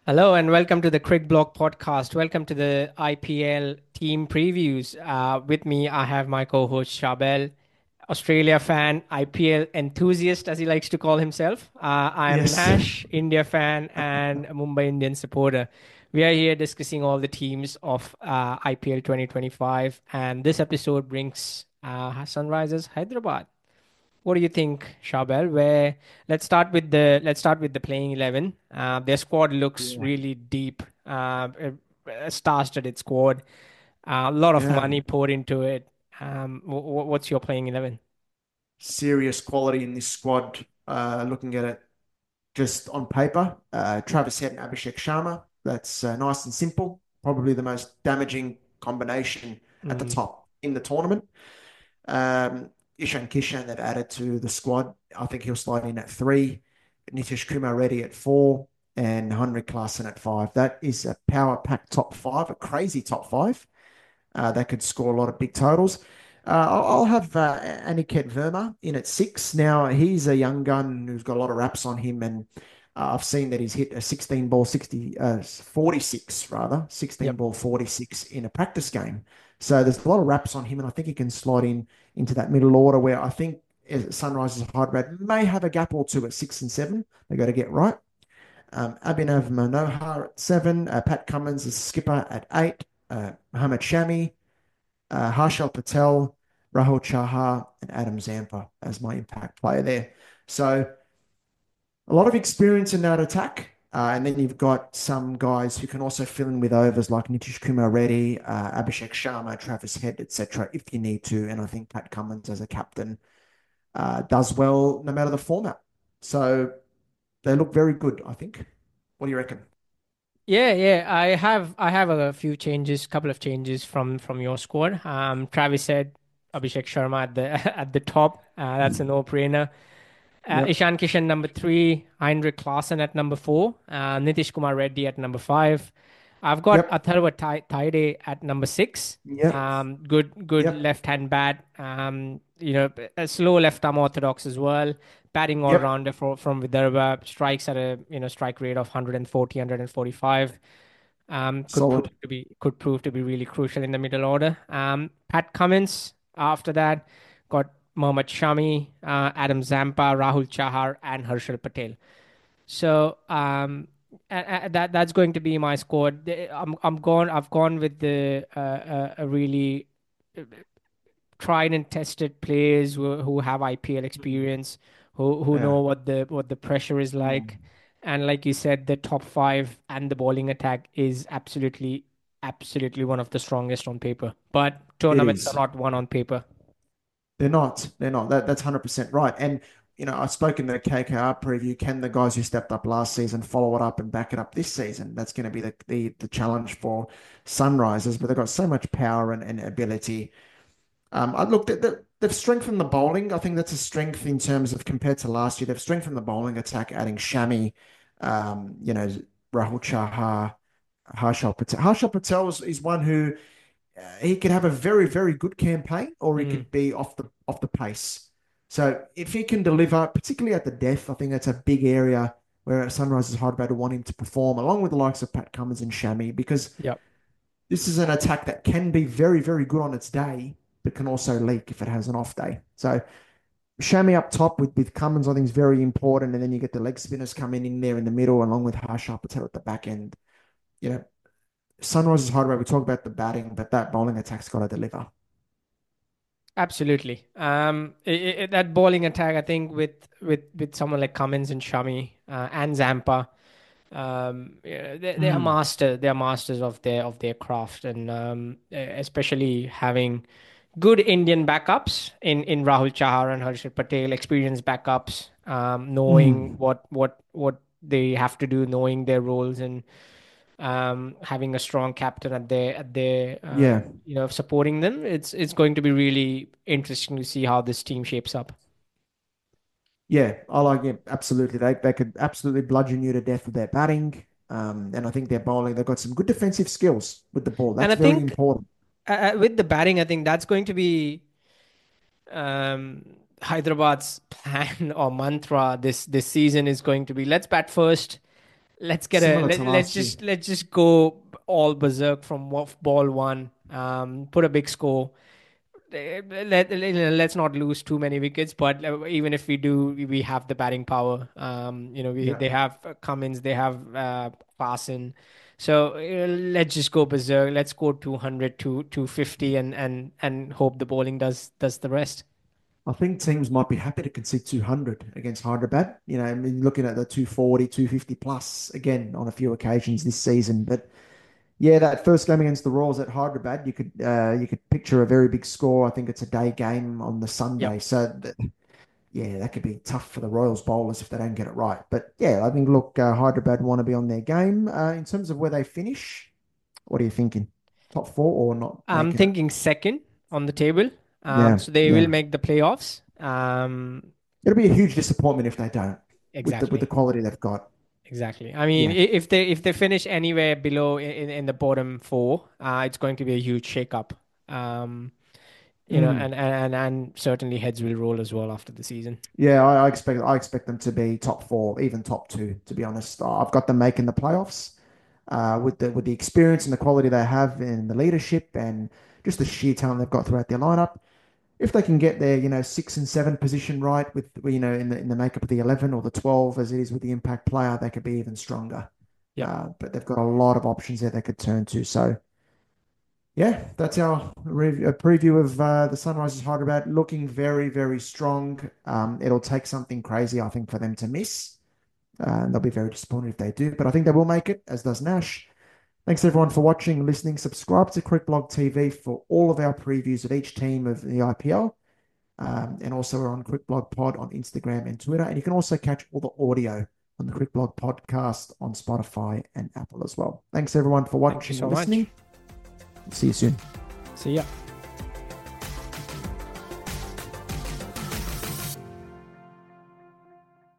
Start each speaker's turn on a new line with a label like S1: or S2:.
S1: Hello and welcome to the Crick Block podcast. Welcome to the IPL team previews. With me, I have my co-host Shabel, Australia fan, IPL enthusiast, as he likes to call himself. I am
S2: Yes,
S1: Nash, India fan, and a Mumbai Indian supporter. We are here discussing all the teams of IPL 2025, and this episode brings Sunrisers Hyderabad. What do you think, Shabel? Where let's start with the playing 11. Their squad looks
S2: yeah,
S1: really deep. A star-studded squad. A lot of
S2: yeah.
S1: money poured into it. What's your playing 11?
S2: Serious quality in this squad. Looking at it just on paper, Travis Head and Abhishek Sharma. That's nice and simple. Probably the most damaging combination at the
S1: Mm,
S2: top in the tournament. Um, Ishan Kishan that added to the squad. I think he'll slide in at three. Nitish Kumar Reddy at four, and Henrik Klaasen at five. That is a power pack top five, a crazy top five. That could score a lot of big totals. I'll have Aniket Verma in at six. Now, he's a young gun who's got a lot of raps on him, and I've seen that he's hit a 16 ball 46 rather, 16
S1: yep.
S2: ball 46 in a practice game. So there's a lot of raps on him, and I think he can slot in into that middle order where I think Sunrisers Hyderabad may have a gap or two at six and seven. They got to get right. Abhinav Manohar at seven, Pat Cummins is skipper at eight, Mohammad Shami, Harshal Patel, Rahul Chahar, and Adam Zampa as my impact player there. So a lot of experience in that attack. And then you've got some guys who can also fill in with overs like Nitish Kumar Reddy, Abhishek Sharma, Travis Head, etc., if you need to. And I think Pat Cummins as a captain does well no matter the format. So they look very good, I think. What do you reckon?
S1: Yeah. I have a few changes, couple of changes from your squad. Travis said Abhishek Sharma at the at the top. That's a no-brainer.
S2: Yep.
S1: Ishan Kishan number three, Heinrich Klaasen at number four, Nitish Kumar Reddy at number five. I've got
S2: Yep.
S1: Atharva Taide at number six.
S2: Yep.
S1: Good
S2: Yep.
S1: left hand bat. A slow left arm orthodox as well. Batting all
S2: Yep.
S1: rounder from Vidarbha. Strikes at a strike rate of 140, 145.
S2: Solid.
S1: Could prove to be really crucial in the middle order. Pat Cummins after that got Mohammad Shami, Adam Zampa, Rahul Chahar, and Harshal Patel. So that's going to be my squad. I've gone with the a really tried and tested players who have IPL experience, who
S2: Yeah.
S1: know what the pressure is like, and like you said, the top five and the bowling attack is absolutely one of the strongest on paper. But
S2: It
S1: tournaments are
S2: is.
S1: not one on paper.
S2: They're not. They're not. That's 100% right. And, I spoke in the KKR preview. Can the guys who stepped up last season follow it up and back it up this season? That's going to be the challenge for Sunrisers, but they've got so much power and ability. I looked at they've strengthened the bowling. I think that's a strength in terms of compared to last year. They've strengthened the bowling attack, adding Shami, um, you know, Rahul Chahar, Harshal Patel. Harshal Patel is one who he could have a very, very good campaign, or he
S1: Mm,
S2: could be off the pace. So if he can deliver, particularly at the death, I think that's a big area where Sunrisers Hyderabad want him to perform, along with the likes of Pat Cummins and Shami, because
S1: yep.
S2: this is an attack that can be very, very good on its day, but can also leak if it has an off day. So Shami up top with Cummins, I think, is very important. And then you get the leg spinners coming in there in the middle, along with Harshal Patel at the back end. You know, Sunrisers Hyderabad, we talk about the batting, but that bowling attack's got to deliver.
S1: Absolutely. That bowling attack, I think, with someone like Cummins and Shami and Zampa, yeah, they are
S2: Mm.
S1: master. They are masters of their craft, and especially having good Indian backups in Rahul Chahar and Harshit Patel, experienced backups, knowing
S2: Mm.
S1: what they have to do, knowing their roles, and having a strong captain at their
S2: Yeah,
S1: supporting them. It's going to be really interesting to see how this team shapes up.
S2: yeah, I like it. Absolutely. They could absolutely bludgeon you to death with their batting. And I think their bowling, they've got some good defensive skills with the ball.
S1: And
S2: That's
S1: I
S2: very
S1: think
S2: important.
S1: with the batting, I think that's going to be um, Hyderabad's plan or mantra this season is going to be let's bat first. let's get a
S2: Similar to last year.
S1: let's just go all berserk from ball one. Put a big score. Let's not lose too many wickets, but even if we do, we have the batting power.
S2: Yeah.
S1: They have Cummins, they have Parson. So let's just go berserk. Let's go 200 to 250 and hope the bowling does the rest.
S2: I think teams might be happy to concede 200 against Hyderabad. I mean, looking at the 240, 250 plus again on a few occasions this season. But yeah, that first game against the Royals at Hyderabad, you could picture a very big score. I think it's a day game on the
S1: Yep.
S2: Sunday. So yeah, that could be tough for the Royals bowlers if they don't get it right. But yeah, I think look, Hyderabad want to be on their game. In terms of where they finish, what are you thinking? Top four or not
S1: I'm
S2: making it?
S1: thinking second on the table.
S2: Yeah,
S1: So they will
S2: yeah.
S1: make the playoffs.
S2: It'll be a huge disappointment if they don't with the
S1: Exactly.
S2: quality they've got.
S1: Exactly. I mean,
S2: Yeah.
S1: if they finish anywhere below in the bottom four, it's going to be a huge shakeup. Um,
S2: Mm.
S1: and certainly heads will roll as well after the season.
S2: Yeah, I expect them to be top four, even top two, to be honest. I've got them making the playoffs with the experience and the quality they have in the leadership and just the sheer talent they've got throughout their lineup. If they can get their, 6 and 7 position right with, in the makeup of the 11 or the 12 as it is with the impact player, they could be even stronger.
S1: Yep.
S2: But they've got a lot of options there they could turn to. So yeah, that's our preview of the Sunrisers Hyderabad. Looking very, very strong. It'll take something crazy, I think, for them to miss. And they'll be very disappointed if they do. But I think they will make it, as does Nash. Thanks everyone for watching and listening. Subscribe to Crickblog TV for all of our previews of each team of the IPL. And also we're on Crickblog Pod on Instagram and Twitter. And you can also catch all the audio on the Crickblog podcast on Spotify and Apple as well. Thanks everyone for
S1: Thank you
S2: watching
S1: so
S2: and
S1: much.
S2: listening. See you soon.
S1: See ya.